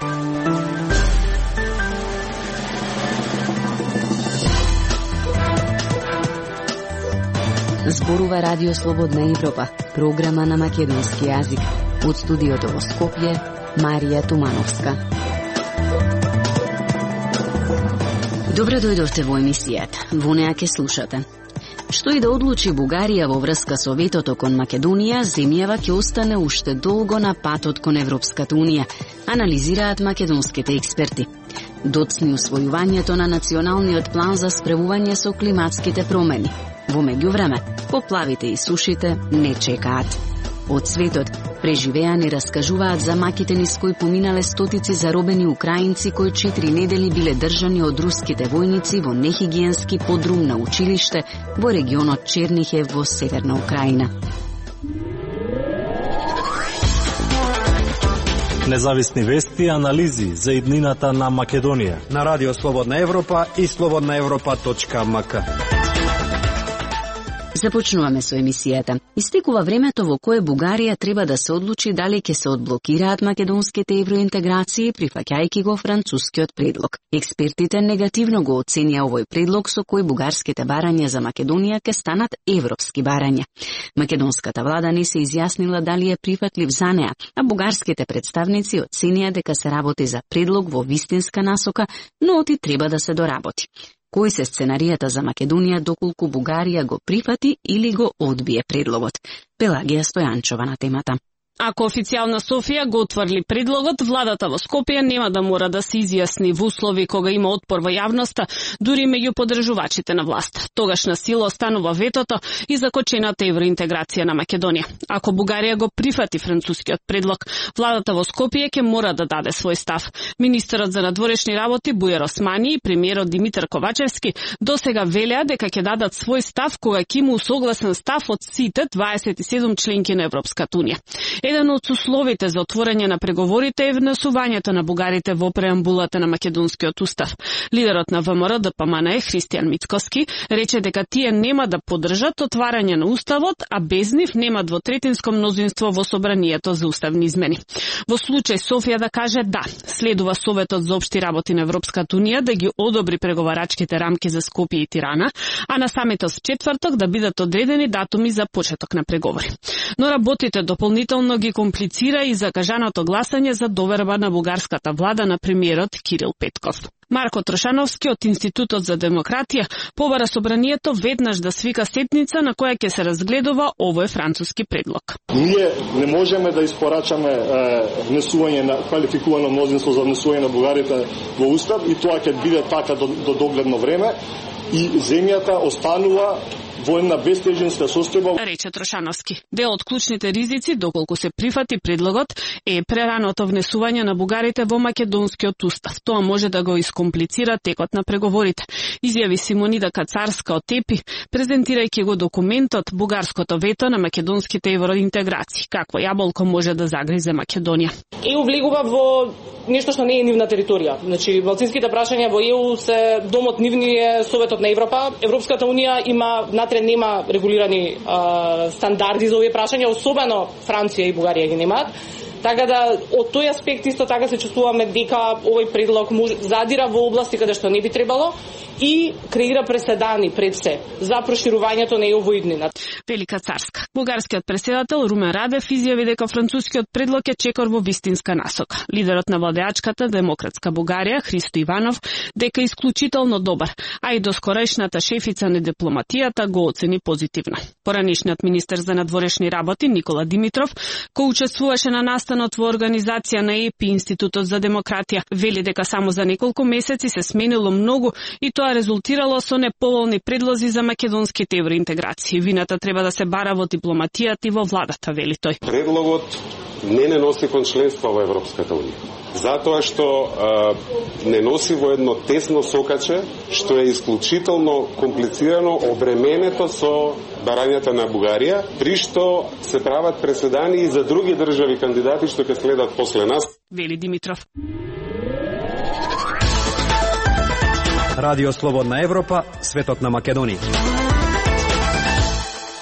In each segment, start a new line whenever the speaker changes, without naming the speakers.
Зборува Радио Слободна Европа, програма на македонски јазик. Од студиото во Скопје, Марија Тумановска. Добро дојдовте во емисијата. Во неа ке слушате. Што и да одлучи Бугарија во врска со ветото кон Македонија, земјава ќе остане уште долго на патот кон Европската Унија, анализираат македонските експерти. Доцни усвојувањето на националниот план за справување со климатските промени. Во меѓувреме, поплавите и сушите не чекаат. Од светот, преживеани раскажуваат за маките низ кои поминале стотици заробени украинци кои 4 недели биле држани од руските војници во нехигиенски подрум на училиште во регионот Чернихев во северна Украина.
Независни вести и анализи за иднината на Македонија
на Радио Слободна Европа и slobodnaevropa.mk.
Започнуваме со емисијата. Истекува времето во кое Бугарија треба да се одлучи дали ќе се одблокираат македонските евроинтеграции, прифаќајќи го францускиот предлог. Експертите негативно го оценија овој предлог со кој бугарските барања за Македонија ќе станат европски барања. Македонската влада не се изјаснила дали е прифатлив за неа, а бугарските представници оценија дека се работи за предлог во вистинска насока, но оти треба да се доработи. Кои се сценаријата за Македонија доколку Бугарија го прифати или го одбие предлогот? Пелагија Стојанчова на темата.
Ако официјална Софија го отврли предлогот, владата во Скопје нема да мора да се изјасни во услови кога има отпор во јавноста, дури меѓу поддржувачите на власт. Тогаш на сила останува ветото и закочената евроинтеграција на Македонија. Ако Бугарија го прифати францускиот предлог, владата во Скопје ќе мора да даде свој став. Министерот за надворешни работи Бујар Османи и премиерот Димитар Ковачевски досега велеа дека ќе дадат свој став кога ќе има согласен став од сите 27 членки на Европската Унија. Еден од условите за отворање на преговорите е внесувањето на бугарите во преамбулата на македонскиот устав. Лидерот на ВМРО ДПМНЕ Христијан Мицкоски рече дека тие нема да поддржат отварање на уставот, а без нив нема двотретинско мнозинство во собранието за уставни измени. Во случај Софија да каже да, следува Советот за општи работи на Европската Унија да ги одобри преговарачките рамки за Скопје и Тирана, а на самитот в четврток да бидат одредени датуми за почеток на преговори. Но работите дополнително ги комплицира и закажаното гласање за доверба на бугарската влада на премиерот Кирил Петков. Марко Трошановски од Институтот за демократија побара собранието веднаш да свика сетница на која ќе се разгледува овој француски предлог.
Ние не можеме да испорачаме внесување на квалификувано мнозинство за внесување на бугарите во устав и тоа ќе биде така до догледно време и земјата останува во една бестежинска состојба,
рече Трошановски. Дел од клучните ризици, доколку се прифати предлогот, е прераното внесување на бугарите во македонскиот устав. Тоа може да го искомплицира текот на преговорите, изјави Симонида Кацарска од ТЕПИ, презентирајќи го документот Бугарското вето на македонските евроинтеграции. Какво јаболко може да загризе Македонија?
ЕУ влегува во нешто што не е нивна територија. Значи, балцинските прашања во ЕУ се домот нивни е Советот на Европа. Европската Унија има нема регулирани стандарди за овие прашања, особено Франција и Бугарија ги немаат. Така да, од тој аспект исто така се чувствуваме дека овој предлог задира во области каде што не би требало и креира преседани пред се за проширувањето на ЕУ во иднина.
Велика Царска. Бугарскиот претседател Румен Радев изјави дека францускиот предлог е чекор во вистинска насока. Лидерот на владеачката Демократска Бугарија Христо Иванов дека е исклучително добар, а и доскорешната шефица на дипломатијата го оцени позитивно. Поранишниот министер за надворешни работи Никола Димитров, кој учествуваше на настанот во организација на ЕПИ Институтот за демократија, вели дека само за неколку месеци се сменило многу и тоа резултирало со неповолни предлози за македонските евроинтеграции. Вината треба да се бара во дипломатијата и во владата, вели тој.
Предлогот не носи кон членство во Европската Унија. Затоа што не носи во едно тесно сокаче, што е исклучително комплицирано, обременето со барањата на Бугарија, при што се прават преседани и за други држави кандидати што ќе следат после нас.
Вели Димитров.
Радио Слободна Европа, светот на Македонија.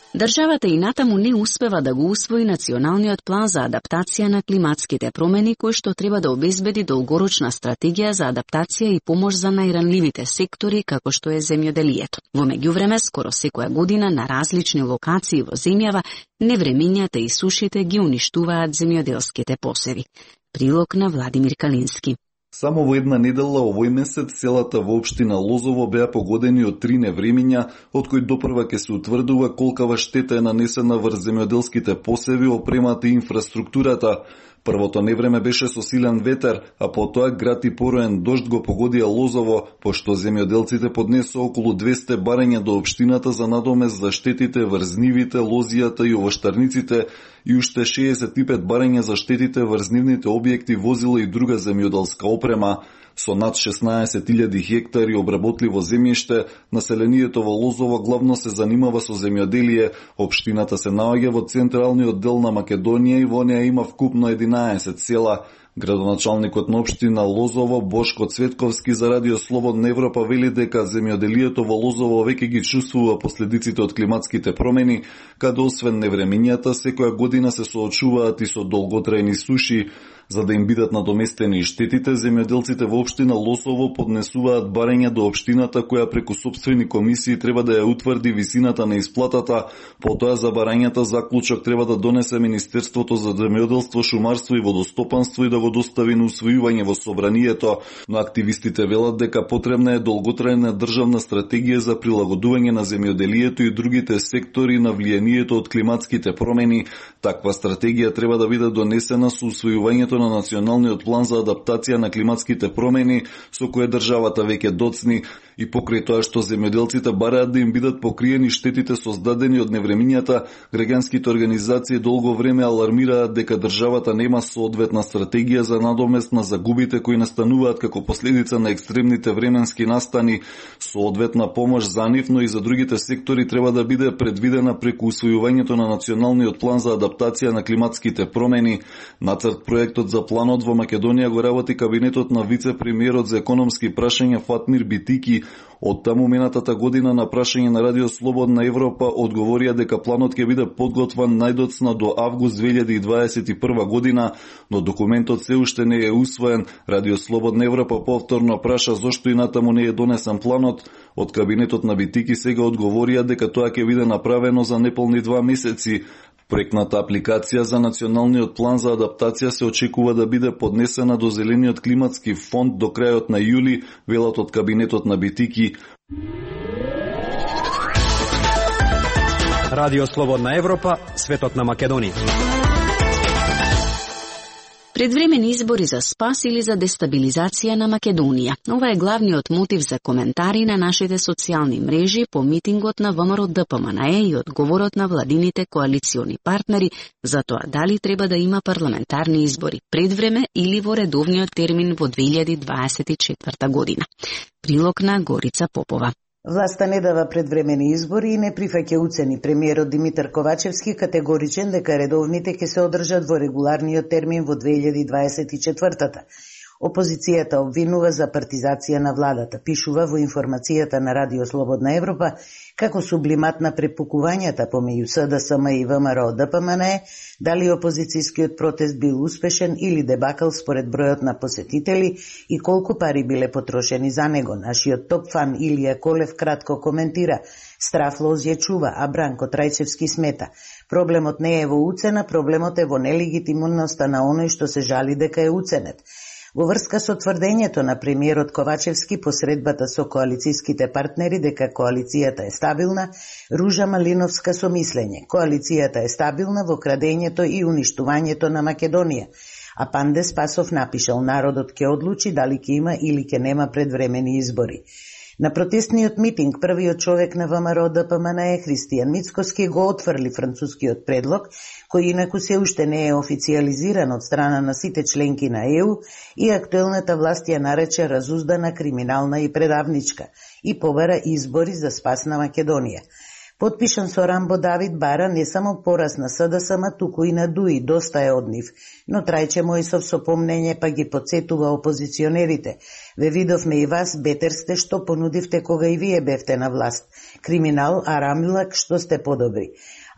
Државата и натаму не успева да го усвои националниот план за адаптација на климатските промени, кој што треба да обезбеди долгорочна стратегија за адаптација и помош за најранливите сектори, како што е земјоделието. Во меѓувреме, скоро секоја година на различни локации во земјава, невремињата и сушите ги уништуваат земјоделските посеви. Прилог на Владимир Калински.
Само во една недела овој месец селата во општина Лозово беа погодени од 3 невремиња, од кои допрва ќе се утврдува колкава штета е нанесена врз земјоделските посеви, опремата и инфраструктурата. Првото невреме беше со силен ветер, а потоа град и пороен дожд го погодија Лозово, пошто земјоделците поднесоа околу 200 барања до општината за надомест за штетите врз нивите, лозијата и овоштарниците и уште 65 барања за штетите врз нивните објекти, возила и друга земјоделска опрема. Со над 16.000 хектари обработливо земјиште, населението во Лозово главно се занимава со земјоделие. Општината се наоѓа во централниот дел на Македонија и во неа има вкупно 11 села. Градоначалникот на општина Лозово Бошко Цветковски за Радио Слободна Европа вели дека земјоделието во Лозово веќе ги чувствува последиците од климатските промени, каде освен невремињата секоја година се соочуваат и со долготрајни суши. За да им бидат надоместени штетите, земјоделците во општина Лозово поднесуваат барања до општината, која преку сопствени комисии треба да ја утврди висината на исплатата. Потоа за барањата заклучок треба да донесе Министерството за земјоделство, шумарство и водостопанство и да го достави на усвојување во собранието. Но активистите велат дека потребна е долготрајна државна стратегија за прилагодување на земјоделието и другите сектори на влијанието од климатските промени. Таква стратегија треба да биде донесена со усвојувањето на националниот план за адаптација на климатските промени, со кој државата веќе доцни, и покрај тоа што земјоделците бараат да им бидат покриени штетите создадени од невремињата, граѓанските организации долго време алармираат дека државата нема соодветна стратегија за надомест на загубите кои настануваат како последица на екстремните временски настани. Соодветна помош за нив, но и за другите сектори треба да биде предвидена преку усвојувањето на националниот план за адаптација на климатските промени. Нацрт проектот за планот во Македонија го работи кабинетот на вице-премиерот за економски прашања Фатмир Битики. Од таму минатата година на прашање на Радио Слободна Европа одговорија дека планот ќе биде подготвен најдоцна до август 2021 година, но документот се уште не е усвоен. Радио Слободна Европа повторно праша зошто и натаму не е донесен планот. Од кабинетот на Битики сега одговорија дека тоа ќе биде направено за неполни 2 месеци. Проектната апликација за националниот план за адаптација се очекува да биде поднесена до Зелениот климатски фонд до крајот на јули, велат од кабинетот на Битики.
Радио Слободна Европа, светот на Македонија.
Предвремени избори за спас или за дестабилизација на Македонија. Ова е главниот мотив за коментари на нашите социјални мрежи по митингот на ВМРО-ДПМНЕ и одговорот на владините коалициони партнери за тоа дали треба да има парламентарни избори пред време или во редовниот термин во 2024 година. Прилог на Горица Попова.
Власта не дава предвремени избори и не прифаќа уцени. Премиерот Димитар Ковачевски категоричен дека редовните ќе се одржат во регуларниот термин во 2024-та. Опозицијата обвинува за партизација на владата, пишува во информацијата на Радио Слободна Европа, како сублимат на препукувањата помеѓу СДСМ и ВМРО-ДПМНЕ, дали опозицијскиот протест бил успешен или дебакал според бројот на посетители и колку пари биле потрошени за него. Нашиот топ фан Илија Колев кратко коментира: страф лозје чува, а Бранко Трајчевски смета. Проблемот не е во уцена, проблемот е во нелегитимноста на оној што се жали дека е уценет. Во врска со тврдењето на премиерот Ковачевски посредбата со коалицијските партнери дека коалицијата е стабилна, Ружа Малиновска со мислење: коалицијата е стабилна во крадењето и уништувањето на Македонија. А Панде Спасов напишал: народот ќе одлучи дали ќе има или ќе нема предвремени избори. На протестниот митинг првиот човек на ВМРО-ДПМНЕ Христијан Мицкоски го отфрли францускиот предлог, кој инаку се уште не е официјализиран од страна на сите членки на ЕУ и актуелната власт ја нарече разуздана, криминална и предавничка и побара избори за спас на Македонија. Потпишан со Рамбо Давид бара не само пораз на СДСМ, туку и на ДУИ, доста е од нив, но Трајче Мојсов со помнење па ги подсетува опозиционерите: ве видовме и вас, бетер сте што понудивте кога и вие бевте на власт. Криминал, а Рамилак што сте подобри.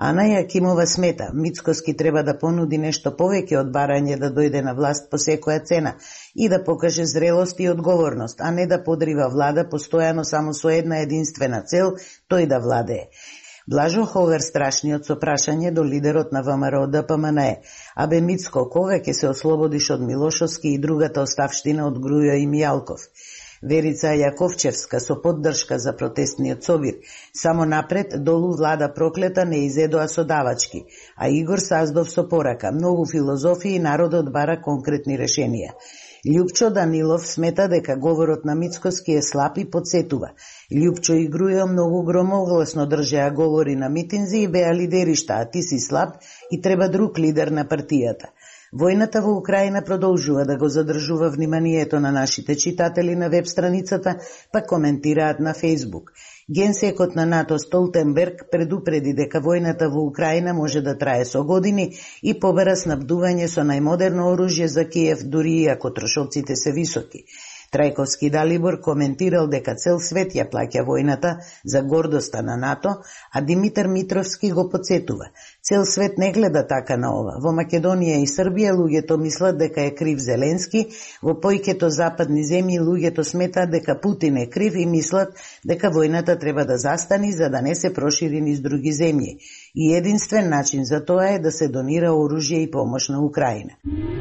Ана Јакимова смета, Мицкоски треба да понуди нешто повеќе од барање да дојде на власт по секоја цена и да покаже зрелост и одговорност, а не да подрива влада постојано само со една единствена цел, тој да владее. Блажо Ховер страшниот со прашање до лидерот на ВМРО ДПМНЕ. Абе Мицко, кога ќе се ослободиш од Милошовски и другата оставштина од Грујо и Мијалков? Верица Јаковчевска со поддршка за протестниот собир. Само напред, долу влада проклета не изедоа со давачки, а Игор Саздов со порака. Многу филозофии и народот бара конкретни решенија. Љупчо Данилов смета дека говорот на Мицкоски е слаб и подсетува. Љупчо и Грујо многу громогласно држеа говори на митинзи и беа лидеришта, а ти си слаб и треба друг лидер на партијата. Војната во Украина продолжува да го задржува вниманието на нашите читатели на веб страницата, па коментираат на Фејсбук. Генсекот на НАТО Столтенберг предупреди дека војната во Украина може да трае со години и побара снабдување со најмодерно оружје за Киев, дури и ако трошоците се високи. Трајковски Далибор коментирал дека цел свет ја плаќа војната за гордоста на НАТО, а Димитар Митровски го подсетува. Цел свет не гледа така на ова. Во Македонија и Србија луѓето мислат дека е крив Зеленски, во појкето западни земји луѓето сметаат дека Путин е крив и мислат дека војната треба да застани за да не се прошири низ други земји. И единствен начин за тоа е да се донира оружје и помош на Украина.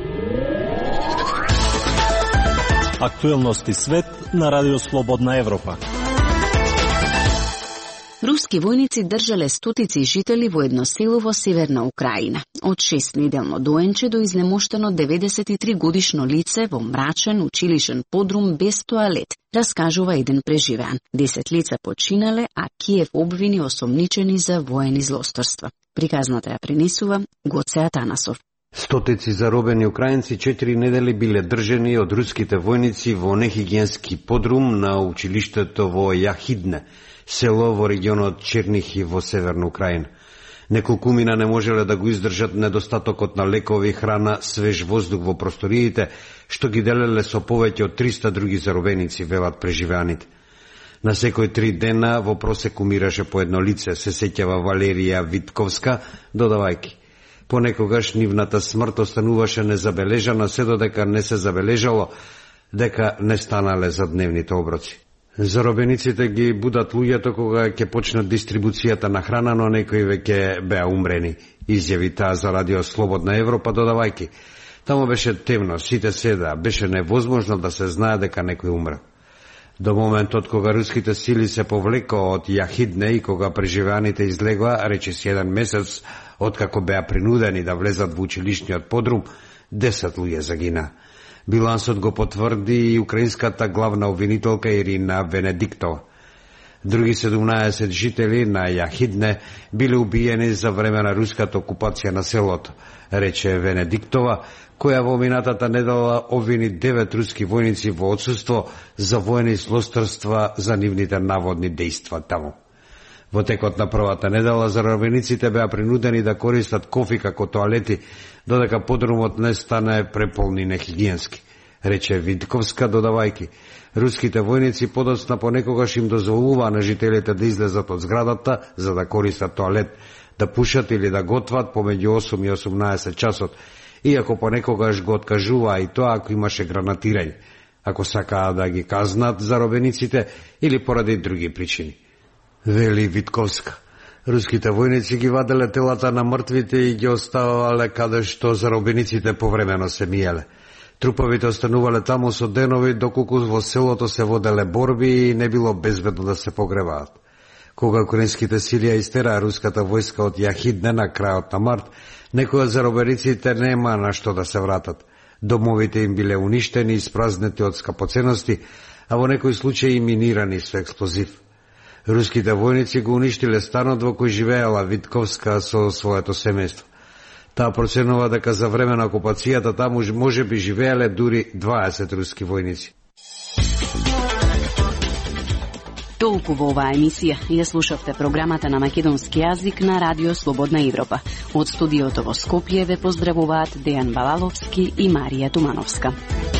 Актуелности свет на Радио Слободна Европа.
Руски војници држале стотици жители во едно село во северна Украина. Од 6-неделно доенче до изнемоштено 93 годишно лице во мрачен училишен подрум без тоалет, раскажува еден преживеан. 10 лица починале, а Киев обвини осомничени за воени злосторства. Приказната ја пренесува Гоце Атанасов.
Стотици заробени украинци 4 недели биле држени од руските војници во нехигиенски подрум на училиштето во Јахидне, село во регионот Чернихи во северна Украина. Неколкумина не можеле да го издржат недостатокот на лекови, храна, свеж воздух во просториите, што ги делеле со повеќе од 300 други заробеници, велат преживеаните. На секој 3 дена во просек умираше по едно лице, се сеќава Валерија Витковска, додавајки. Понекогаш нивната смрт остануваше незабележана, се додека не се забележало дека не станале за дневните оброци. Заробениците ги будат луѓето кога ќе почнат дистрибуцијата на храна, но некои веќе беа умрени, изјави таа за Радио Слободна Европа, додавајки. Тамо беше темно, сите седа, беше невозможно да се знае дека некој умрел. До моментот кога руските сили се повлекоа од Јахидне и кога преживеаните излегоа, речиси 1 месец откако беа принудени да влезат во училишниот подрум, 10 луѓе загина. Билансот го потврди и украинската главна обвинителка Ирина Венедиктова. Други 17 жители на Јахидне биле убиени за време на руската окупација на селото, рече Венедиктова, која во минатата недела обвини 9 руски војници во отсуство за воени злосторства за нивните наводни дејства таму. Во текот на првата недела заробениците беа принудени да користат кофи како тоалети, додека подрумот не стане преполни нехигиенски, рече Витковска, додавајки. Руските војници подоцна понекогаш им дозволуваа на жителите да излезат од зградата за да користат тоалет, да пушат или да готват помеѓу 8 и 18 часот, иако понекогаш го откажуваа и тоа ако имаше гранатирање, ако сакаа да ги казнат заробениците или поради други причини. Вели Витковска. Руските војници ги ваделе телата на мртвите и ги оставале каде што заробениците повремено се миеле. Труповите останувале таму со денови, доколку во селото се воделе борби и не било безбедно да се погребаат. Кога украинските сили ја истераа руската војска од Јахидне на крајот на март, некои од заробениците нема на што да се вратат. Домовите им биле уништени и испразнети од скапоценности, а во некои случаи и минирани со експлозив. Руските војници го уништиле станот во кој живеела Витковска со своето семејство. Таа проценува дека за време на окупацијата таму може би живееле дури 20 руски војници.
Толку во оваа емисија ја слушавте програмата на македонски јазик на Радио Слободна Европа. Од студиото во Скопје ве поздравуваат Дејан Балаловски и Марија Тумановска.